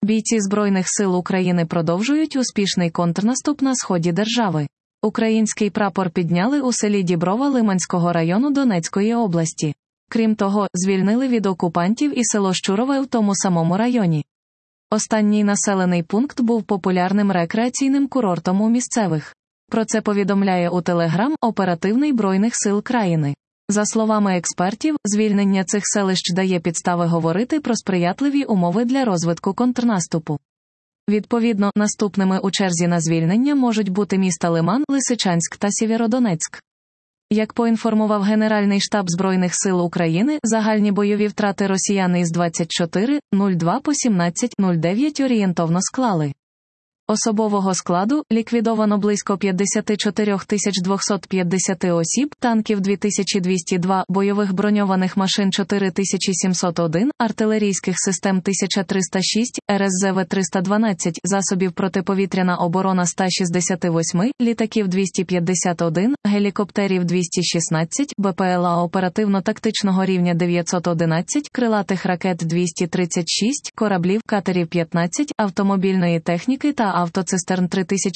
Бійці Збройних сил України продовжують успішний контрнаступ на сході держави. Український прапор підняли у селі Діброва Лиманського району Донецької області. Крім того, звільнили від окупантів і село Щурове в тому самому районі. Останній населений пункт був популярним рекреаційним курортом у місцевих. Про це повідомляє у Телеграм оперативний Збройних сил країни. За словами експертів, звільнення цих селищ дає підстави говорити про сприятливі умови для розвитку контрнаступу. Відповідно, наступними у черзі на звільнення можуть бути міста Лиман, Лисичанськ та Сєвєродонецьк. Як поінформував Генеральний штаб Збройних сил України, загальні бойові втрати росіян із 24.02 по 17.09 орієнтовно склали. Особового складу – ліквідовано близько 54 250 осіб, танків 2202, бойових броньованих машин 4701, артилерійських систем 1306, РСЗВ-312, засобів протиповітряна оборона 168, літаків 251, гелікоптерів 216, БПЛА оперативно-тактичного рівня 911, крилатих ракет 236, кораблів, катерів 15, автомобільної техніки та автоцистерн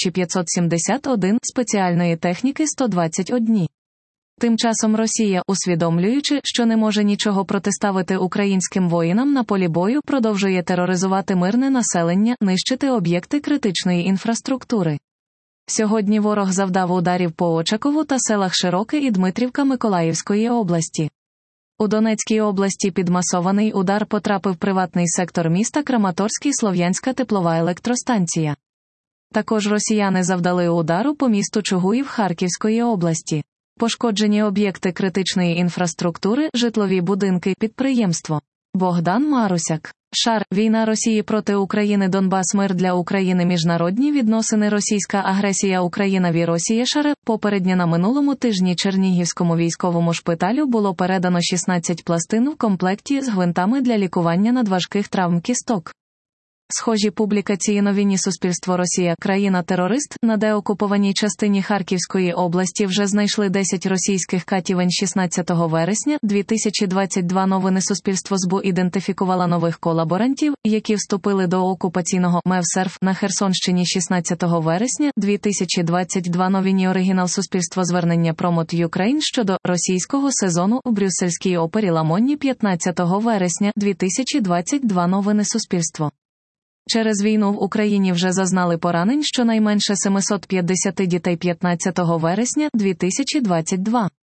3571, спеціальної техніки 121. Тим часом Росія, усвідомлюючи, що не може нічого протиставити українським воїнам на полі бою, продовжує тероризувати мирне населення, нищити об'єкти критичної інфраструктури. Сьогодні ворог завдав ударів по Очакову та селах Широке і Дмитрівка Миколаївської області. У Донецькій області під масований удар потрапив приватний сектор міста Краматорськ і Слов'янська теплова електростанція. Також росіяни завдали удару по місту Чугуїв Харківської області. Пошкоджені об'єкти критичної інфраструктури, житлові будинки, підприємство. Богдан Марусяк. Шар. Війна Росії проти України. Донбас. Мир для України. Міжнародні відносини. Російська агресія. Україна. Росія. Шаре. Попередньо на минулому тижні Чернігівському військовому шпиталю було передано 16 пластин в комплекті з гвинтами для лікування надважких травм кісток. Схожі публікації. Новини. Суспільство. Росія – країна-терорист. На деокупованій частині Харківської області вже знайшли 10 російських катівень 16 вересня 2022. Новини. Суспільство. СБУ ідентифікувала нових колаборантів, які вступили до окупаційного МЕВСЕРФ на Херсонщині 16 вересня 2022. Новини. Оригінал. Суспільство. Звернення Промот Юкрейн щодо російського сезону у брюссельській опері Ламонні 15 вересня 2022. Новини. Суспільство. Через війну в Україні вже зазнали поранень щонайменше 750 дітей 15 вересня 2022.